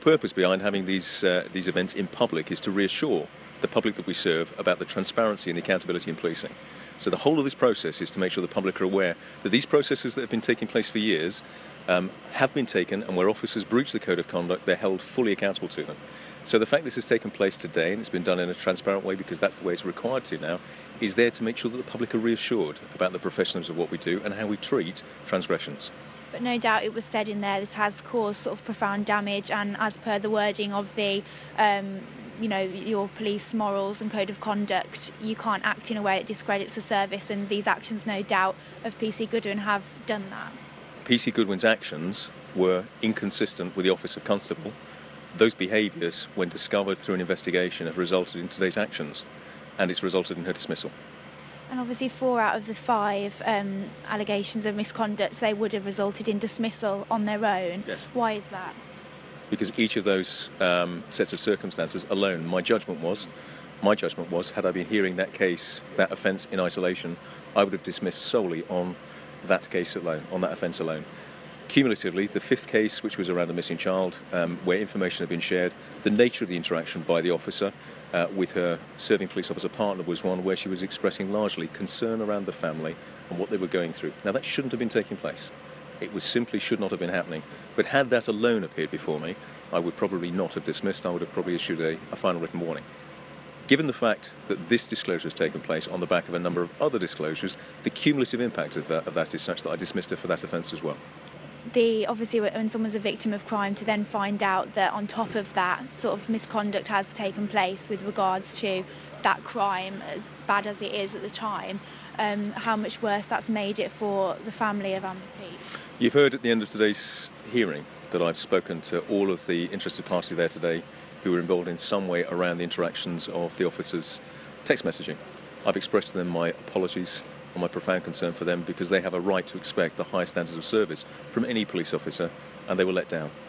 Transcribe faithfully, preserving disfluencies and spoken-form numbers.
purpose behind having these uh, these events in public is to reassure the public that we serve about the transparency and the accountability in policing. So the whole of this process is to make sure the public are aware that these processes that have been taking place for years um, have been taken, and where officers breach the code of conduct, they're held fully accountable to them. So the fact this has taken place today, and it's been done in a transparent way because that's the way it's required to now, is there to make sure that the public are reassured about the professionalism of what we do and how we treat transgressions. But no doubt it was said in there this has caused sort of profound damage, and as per the wording of the um, you know, your police morals and code of conduct, you can't act in a way that discredits the service, and these actions, no doubt, of P C Goodwin have done that. P C Goodwin's actions were inconsistent with the Office of Constable. Those behaviours, when discovered through an investigation, have resulted in today's actions, and it's resulted in her dismissal. And obviously four out of the five um, allegations of misconduct, they would have resulted in dismissal on their own. Yes. Why is that? Because each of those um, sets of circumstances alone, my judgment was, my judgment was, had I been hearing that case, that offence in isolation, I would have dismissed solely on that case alone, on that offence alone. Cumulatively, the fifth case, which was around a missing child, um, where information had been shared, the nature of the interaction by the officer uh, with her serving police officer partner was one where she was expressing largely concern around the family and what they were going through. Now, that shouldn't have been taking place. It was simply should not have been happening. But had that alone appeared before me, I would probably not have dismissed. I would have probably issued a, a final written warning. Given the fact that this disclosure has taken place on the back of a number of other disclosures, the cumulative impact of that, of that is such that I dismissed her for that offence as well. The obviously when someone's a victim of crime, to then find out that on top of that sort of misconduct has taken place with regards to that crime, bad as it is at the time, um, how much worse that's made it for the family of Amber Peet. You've heard at the end of today's hearing that I've spoken to all of the interested parties there today who were involved in some way around the interactions of the officers' text messaging. I've expressed to them my apologies and my profound concern for them, because they have a right to expect the highest standards of service from any police officer, and they were let down.